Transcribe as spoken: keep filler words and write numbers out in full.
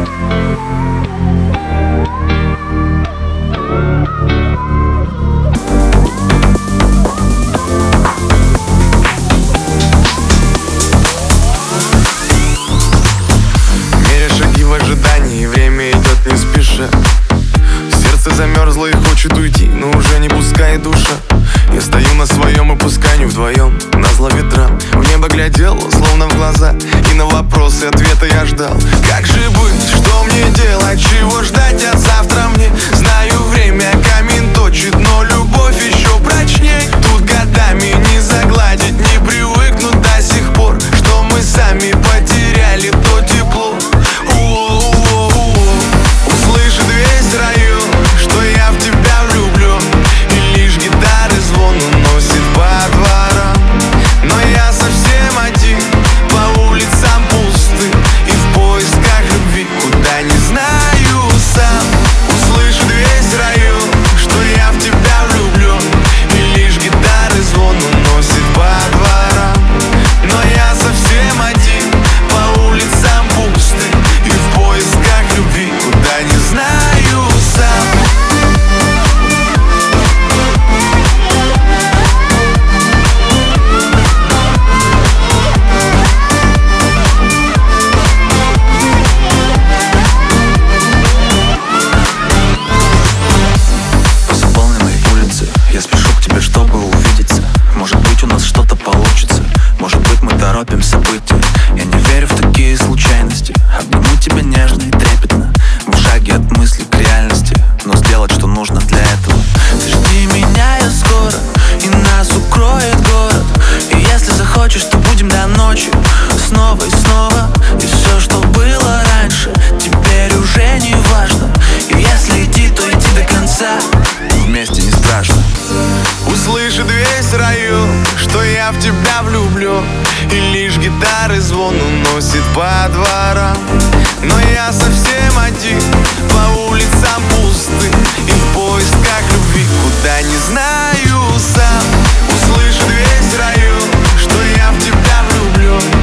Замерзла и хочет уйти, но уже не пускает душа. Я стою на своем и пускай не вдвоем, назло ветрам. В небо глядел, словно в глаза, и на вопросы ответа я ждал. Как же быть, что мне делать, чего ждать от завтра мне? Знаю, время камень точит, но любовь еще прочней. Тут годами не загладить, не привыкнуть до сих пор, что мы сами потеряли то тепло. Услышит весь район, что я в тебя влюблен, и лишь гитары звон уносит по дворам. Но я совсем один, по улицам пусты, и в поисках любви, куда не знаю сам. Услышит весь район, что я в тебя влюблен, и лишь гитары звон уносит по дворам. Но я совсем один, по улицам пусты, и в поисках любви, куда не знаю сам. Я спешу к тебе, чтобы увидеться. Может быть, у нас что-то получится. Может быть, мы торопим события. Я не верю в такие случайности. Обниму тебя нежно и трепетно, в шаге от мысли к реальности. Но сделать, что нужно для этого. Ты жди меня, я скоро, и нас укроет город. И если захочешь, то будем до ночи, снова и снова. И все, что было раньше, теперь уже не важно. И если идти, то идти до конца. Вместе не страшно. Услышит весь район, что я в тебя влюблен, и лишь гитары звон уносит по дворам. Но я совсем один, по улицам пусты, и в поисках любви, куда не знаю сам. Услышит весь район, что я в тебя влюблен,